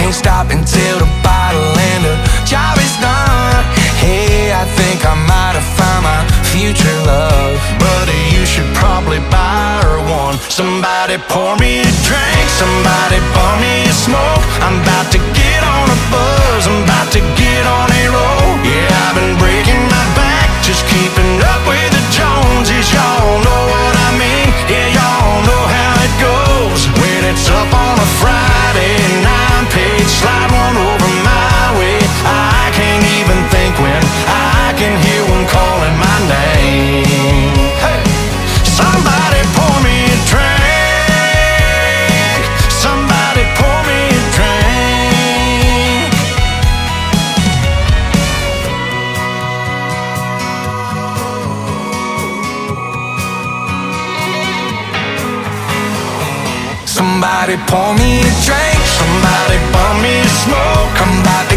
ain't stopping till the bottle and the job is done. Hey, I think I might have found my future love. Buddy, you should probably buy her one. Somebody pour me a drink, somebody bum me a smoke. I'm about to get on a buzz, I'm about to get on a roll. Yeah, I've been breaking my back, just keeping up with the Joneses. Y'all know what I mean, yeah, y'all know how it goes. When it's up on a Friday, 9-page, slide one over my way. I can't even think when I can hear one calling my name. Hey, somebody pour me a drink, somebody pour me a drink. Somebody pour me a drink, somebody bum me a smoke. I'm about to